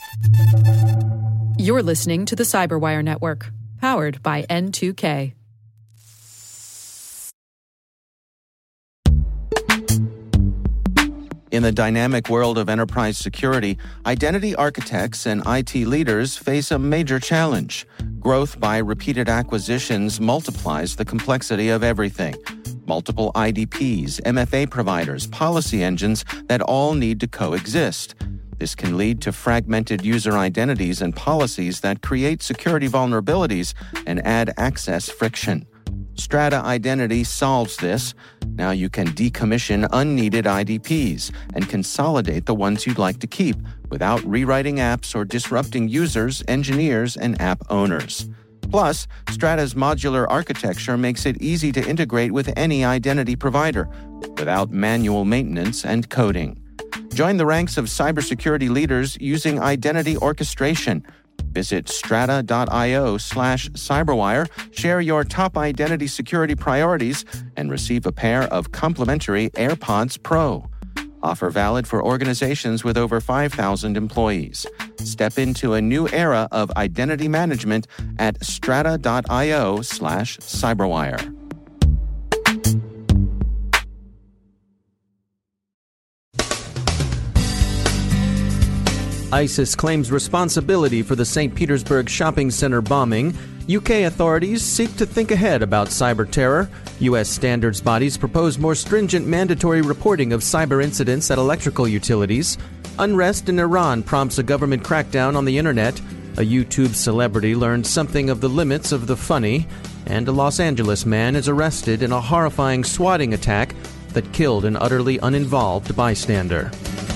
You're listening to the Cyberwire Network, powered by N2K. In the dynamic world of enterprise security, identity architects and IT leaders face a major challenge. Growth by repeated acquisitions multiplies the complexity of everything. Multiple IDPs, MFA providers, policy engines that all need to coexist. This can lead to fragmented user identities and policies that create security vulnerabilities and add access friction. Strata Identity solves this. Now you can decommission unneeded IDPs and consolidate the ones you'd like to keep without rewriting apps or disrupting users, engineers, and app owners. Plus, Strata's modular architecture makes it easy to integrate with any identity provider without manual maintenance and coding. Join the ranks of cybersecurity leaders using identity orchestration. Visit strata.io/cyberwire, share your top identity security priorities, and receive a pair of complimentary AirPods Pro. Offer valid for organizations with over 5,000 employees. Step into a new era of identity management at strata.io/cyberwire. ISIS claims responsibility for the St. Petersburg shopping center bombing. UK authorities seek to think ahead about cyber terror. U.S. standards bodies propose more stringent mandatory reporting of cyber incidents at electrical utilities. Unrest in Iran prompts a government crackdown on the internet. A YouTube celebrity learned something of the limits of the funny. And a Los Angeles man is arrested in a horrifying swatting attack that killed an utterly uninvolved bystander.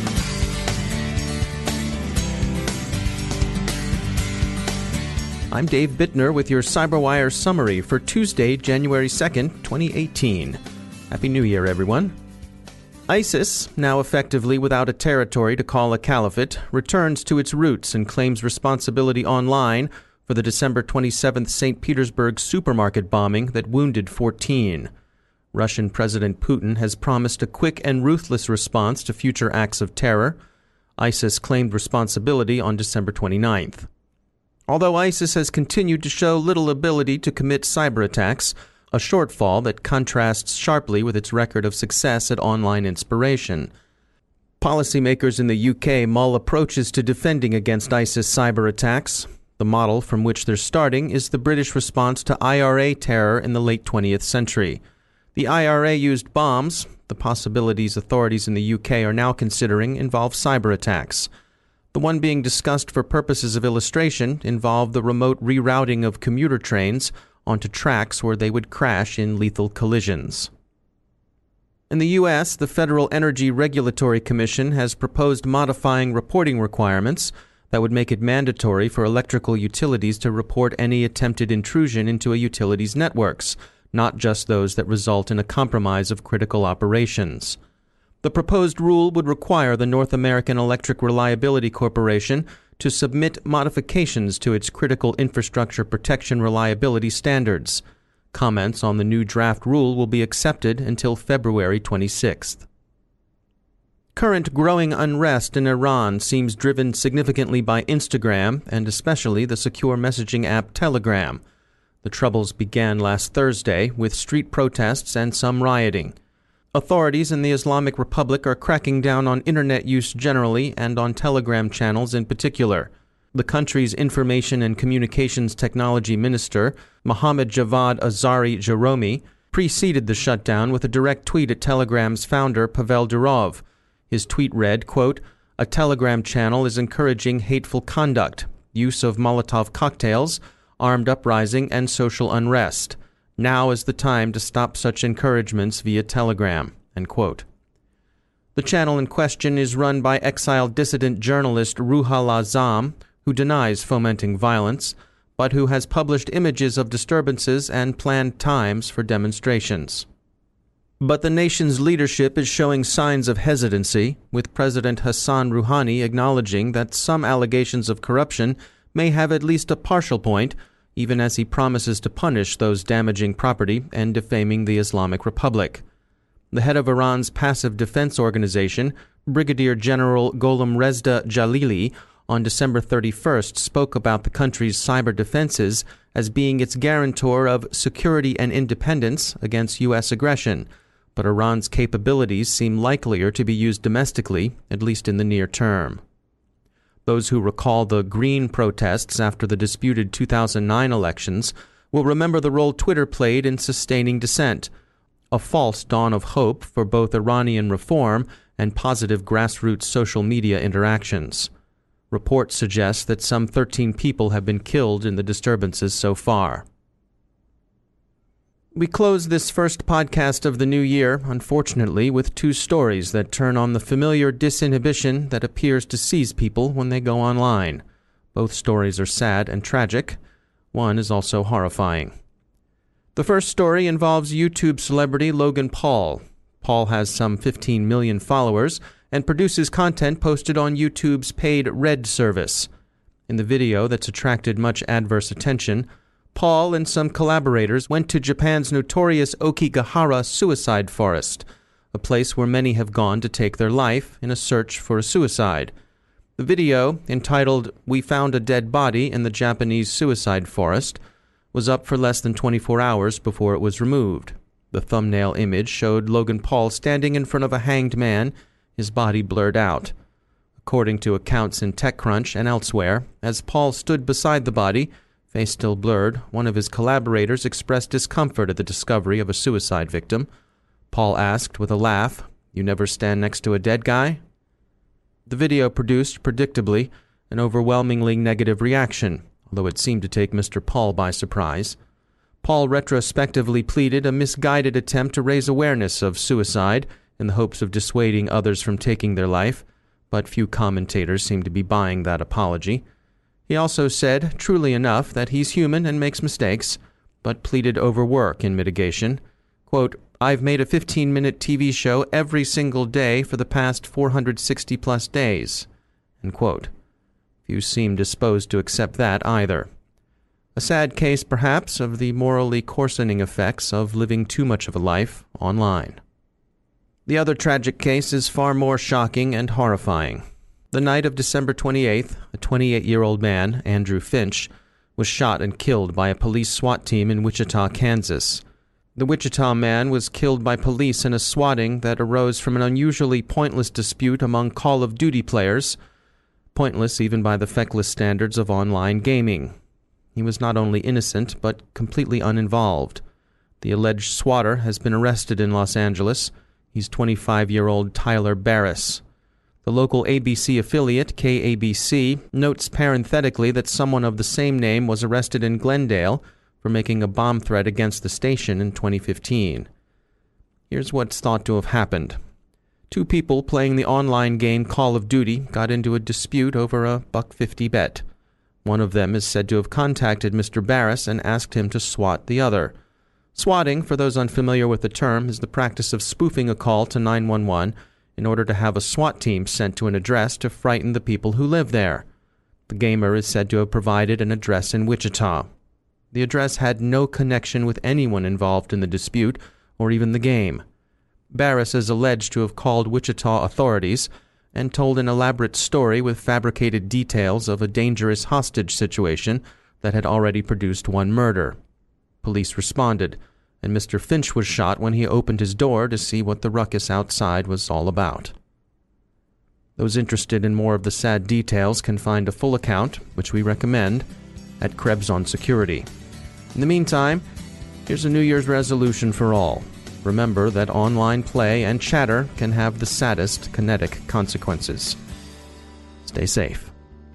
I'm Dave Bittner with your CyberWire summary for Tuesday, January 2nd, 2018. Happy New Year, everyone. ISIS, now effectively without a territory to call a caliphate, returns to its roots and claims responsibility online for the December 27th St. Petersburg supermarket bombing that wounded 14. Russian President Putin has promised a quick and ruthless response to future acts of terror. ISIS claimed responsibility on December 29th. Although ISIS has continued to show little ability to commit cyber attacks, a shortfall that contrasts sharply with its record of success at online inspiration. Policymakers in the UK mull approaches to defending against ISIS cyber attacks. The model from which they're starting is the British response to IRA terror in the late 20th century. The IRA used bombs. The possibilities authorities in the UK are now considering involve cyber attacks. The one being discussed for purposes of illustration involved the remote rerouting of commuter trains onto tracks where they would crash in lethal collisions. In the U.S., the Federal Energy Regulatory Commission has proposed modifying reporting requirements that would make it mandatory for electrical utilities to report any attempted intrusion into a utility's networks, not just those that result in a compromise of critical operations. The proposed rule would require the North American Electric Reliability Corporation to submit modifications to its critical infrastructure protection reliability standards. Comments on the new draft rule will be accepted until February 26th. Current growing unrest in Iran seems driven significantly by Instagram and especially the secure messaging app Telegram. The troubles began last Thursday with street protests and some rioting. Authorities in the Islamic Republic are cracking down on internet use generally and on Telegram channels in particular. The country's Information and Communications Technology Minister, Mohammad Javad Azari Jahromi, preceded the shutdown with a direct tweet at Telegram's founder, Pavel Durov. His tweet read, quote, "A Telegram channel is encouraging hateful conduct, use of Molotov cocktails, armed uprising, and social unrest. Now is the time to stop such encouragements via Telegram," end quote. The channel in question is run by exiled dissident journalist Ruhollah Zam, who denies fomenting violence, but who has published images of disturbances and planned times for demonstrations. But the nation's leadership is showing signs of hesitancy, with President Hassan Rouhani acknowledging that some allegations of corruption may have at least a partial point, even as he promises to punish those damaging property and defaming the Islamic Republic. The head of Iran's passive defense organization, Brigadier General Gholam Rezda Jalili, on December 31st spoke about the country's cyber defenses as being its guarantor of security and independence against U.S. aggression, but Iran's capabilities seem likelier to be used domestically, at least in the near term. Those who recall the Green protests after the disputed 2009 elections will remember the role Twitter played in sustaining dissent, a false dawn of hope for both Iranian reform and positive grassroots social media interactions. Reports suggest that some 13 people have been killed in the disturbances so far. We close this first podcast of the new year, unfortunately, with two stories that turn on the familiar disinhibition that appears to seize people when they go online. Both stories are sad and tragic. One is also horrifying. The first story involves YouTube celebrity Logan Paul. Paul has some 15 million followers and produces content posted on YouTube's paid Red service. In the video that's attracted much adverse attention, Paul and some collaborators went to Japan's notorious Okigahara suicide forest, a place where many have gone to take their life in a search for a suicide. The video, entitled "We Found a Dead Body in the Japanese Suicide Forest," was up for less than 24 hours before it was removed. The thumbnail image showed Logan Paul standing in front of a hanged man, his body blurred out. According to accounts in TechCrunch and elsewhere, as Paul stood beside the body, face still blurred, one of his collaborators expressed discomfort at the discovery of a suicide victim. Paul asked with a laugh, "You never stand next to a dead guy?" The video produced, predictably, an overwhelmingly negative reaction, although it seemed to take Mr. Paul by surprise. Paul retrospectively pleaded a misguided attempt to raise awareness of suicide in the hopes of dissuading others from taking their life, but few commentators seem to be buying that apology. He also said, truly enough, that he's human and makes mistakes, but pleaded overwork in mitigation. Quote, "I've made a 15-minute TV show every single day for the past 460-plus days." End quote. Few seem disposed to accept that either. A sad case, perhaps, of the morally coarsening effects of living too much of a life online. The other tragic case is far more shocking and horrifying. The night of December 28th, a 28-year-old man, Andrew Finch, was shot and killed by a police SWAT team in Wichita, Kansas. The Wichita man was killed by police in a swatting that arose from an unusually pointless dispute among Call of Duty players, pointless even by the feckless standards of online gaming. He was not only innocent, but completely uninvolved. The alleged swatter has been arrested in Los Angeles. He's 25-year-old Tyler Barris. The local ABC affiliate, KABC, notes parenthetically that someone of the same name was arrested in Glendale for making a bomb threat against the station in 2015. Here's what's thought to have happened. Two people playing the online game Call of Duty got into a dispute over a $1.50 bet. One of them is said to have contacted Mr. Barris and asked him to swat the other. Swatting, for those unfamiliar with the term, is the practice of spoofing a call to 911 in order to have a SWAT team sent to an address to frighten the people who live there. The gamer is said to have provided an address in Wichita. The address had no connection with anyone involved in the dispute or even the game. Barris is alleged to have called Wichita authorities and told an elaborate story with fabricated details of a dangerous hostage situation that had already produced one murder. Police responded, and Mr. Finch was shot when he opened his door to see what the ruckus outside was all about. Those interested in more of the sad details can find a full account, which we recommend, at Krebs on Security. In the meantime, here's a New Year's resolution for all. Remember that online play and chatter can have the saddest kinetic consequences. Stay safe.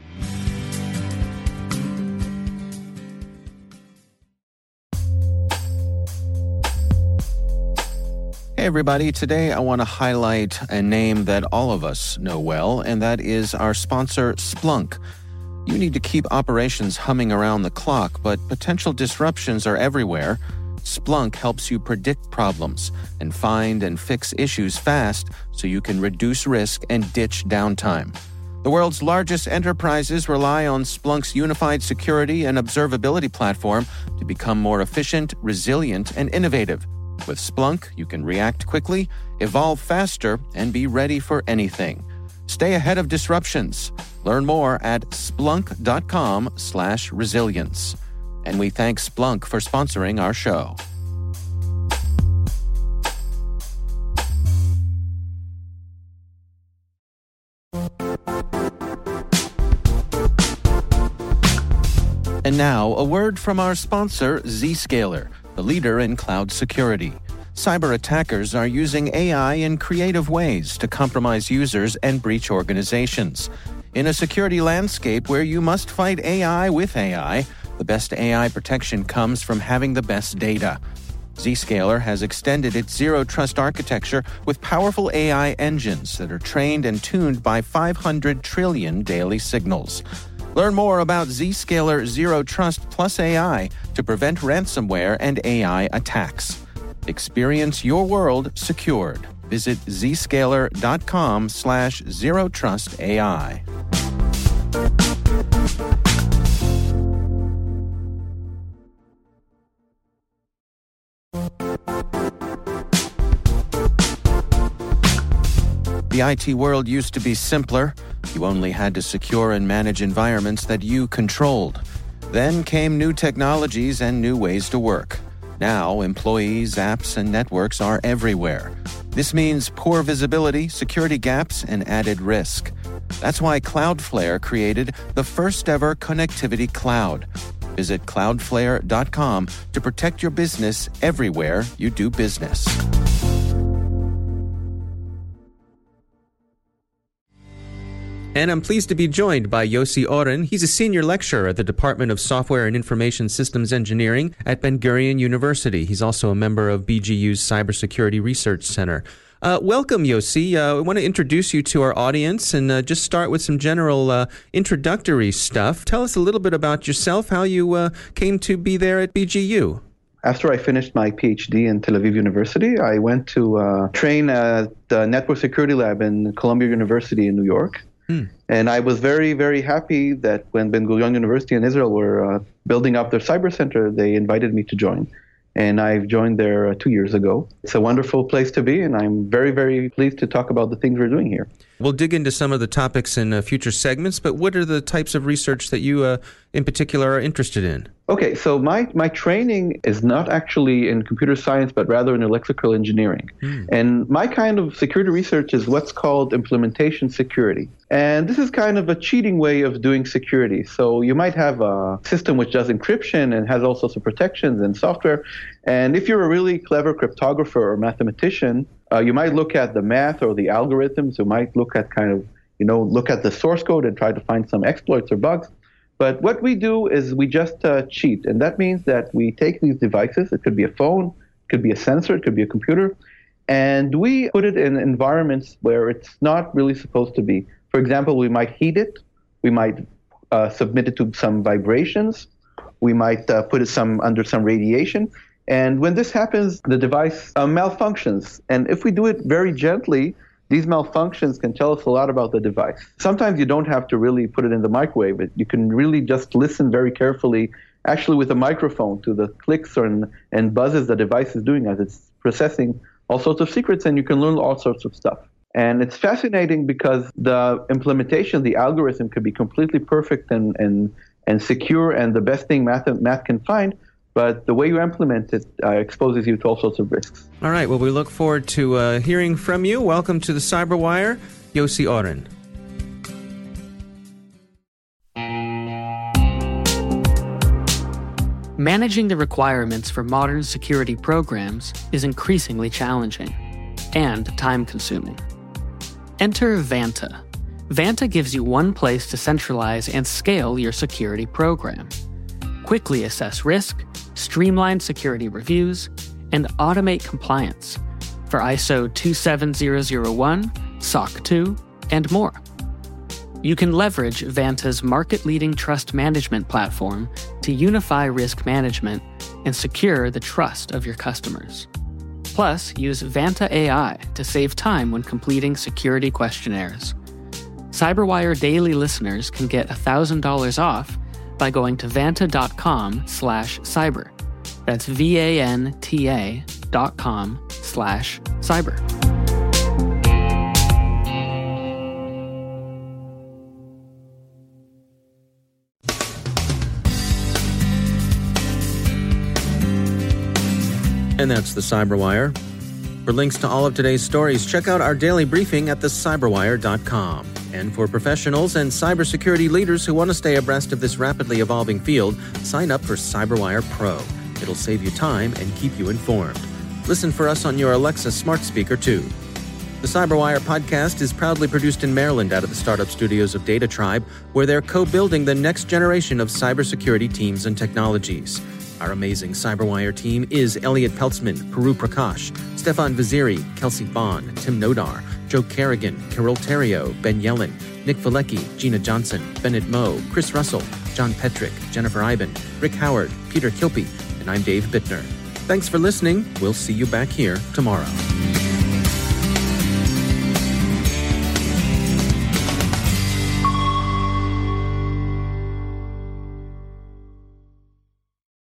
Hey everybody, today I want to highlight a name that all of us know well, and that is our sponsor, Splunk. You need to keep operations humming around the clock, but potential disruptions are everywhere. Splunk helps you predict problems and find and fix issues fast so you can reduce risk and ditch downtime. The world's largest enterprises rely on Splunk's unified security and observability platform to become more efficient, resilient, and innovative. With Splunk, you can react quickly, evolve faster, and be ready for anything. Stay ahead of disruptions. Learn more at Splunk.com/resilience. And we thank Splunk for sponsoring our show. And now, a word from our sponsor, Zscaler, the leader in cloud security. Cyber attackers are using AI in creative ways to compromise users and breach organizations. In a security landscape where you must fight AI with AI, the best AI protection comes from having the best data. Zscaler has extended its Zero Trust architecture with powerful AI engines that are trained and tuned by 500 trillion daily signals. Learn more about Zscaler Zero Trust Plus AI to prevent ransomware and AI attacks. Experience your world secured. Visit zscaler.com/zerotrustai. The IT world used to be simpler. You only had to secure and manage environments that you controlled. Then came new technologies and new ways to work. Now, employees, apps, and networks are everywhere. This means poor visibility, security gaps, and added risk. That's why Cloudflare created the first-ever connectivity cloud. Visit cloudflare.com to protect your business everywhere you do business. And I'm pleased to be joined by Yossi Oren. He's a senior lecturer at the Department of Software and Information Systems Engineering at Ben-Gurion University. He's also a member of BGU's Cybersecurity Research Center. Welcome, Yossi. I want to introduce you to our audience and just start with some general introductory stuff. Tell us a little bit about yourself, how you came to be there at BGU. After I finished my PhD in Tel Aviv University, I went to train at the Network Security Lab in Columbia University in New York. And I was very, very happy that when Ben-Gurion University in Israel were building up their cyber center, they invited me to join. And I've joined there 2 years ago. It's a wonderful place to be, and I'm very, very pleased to talk about the things we're doing here. We'll dig into some of the topics in future segments, but what are the types of research that you in particular are interested in? Okay, so my training is not actually in computer science, but rather in electrical engineering. And my kind of security research is what's called implementation security. And this is kind of a cheating way of doing security. So you might have a system which does encryption and has all sorts of protections and software. And if you're a really clever cryptographer or mathematician, you might look at the math or the algorithms. You might look at look at the source code and try to find some exploits or bugs. But what we do is we just cheat. And that means that we take these devices, it could be a phone, it could be a sensor, it could be a computer, and we put it in environments where it's not really supposed to be. For example, we might heat it, we might submit it to some vibrations, we might put it under some radiation. And when this happens, the device malfunctions. And if we do it very gently, these malfunctions can tell us a lot about the device. Sometimes you don't have to really put it in the microwave. You can really just listen very carefully, actually with a microphone, to the clicks and buzzes the device is doing as it's processing all sorts of secrets, and you can learn all sorts of stuff. And it's fascinating because the implementation, the algorithm could be completely perfect and secure and the best thing math can find. But the way you implement it exposes you to all sorts of risks. All right. Well, we look forward to hearing from you. Welcome to the CyberWire, Yossi Oren. Managing the requirements for modern security programs is increasingly challenging and time-consuming. Enter Vanta. Vanta gives you one place to centralize and scale your security program. Quickly assess risk, streamline security reviews, and automate compliance for ISO 27001, SOC 2, and more. You can leverage Vanta's market-leading trust management platform to unify risk management and secure the trust of your customers. Plus, use Vanta AI to save time when completing security questionnaires. CyberWire Daily listeners can get $1,000 off by going to vanta.com/cyber. That's VANTA.com/cyber. And that's the Cyberwire. For links to all of today's stories, check out our daily briefing at thecyberwire.com. And for professionals and cybersecurity leaders who want to stay abreast of this rapidly evolving field, sign up for CyberWire Pro. It'll save you time and keep you informed. Listen for us on your Alexa smart speaker, too. The CyberWire podcast is proudly produced in Maryland out of the startup studios of Data Tribe, where they're co-building the next generation of cybersecurity teams and technologies. Our amazing CyberWire team is Elliot Peltzman, Puru Prakash, Stefan Vaziri, Kelsey Bond, Tim Nodar, Joe Kerrigan, Carol Terrio, Ben Yellen, Nick Valecki, Gina Johnson, Bennett Moe, Chris Russell, John Petrick, Jennifer Iben, Rick Howard, Peter Kilpie, and I'm Dave Bittner. Thanks for listening. We'll see you back here tomorrow.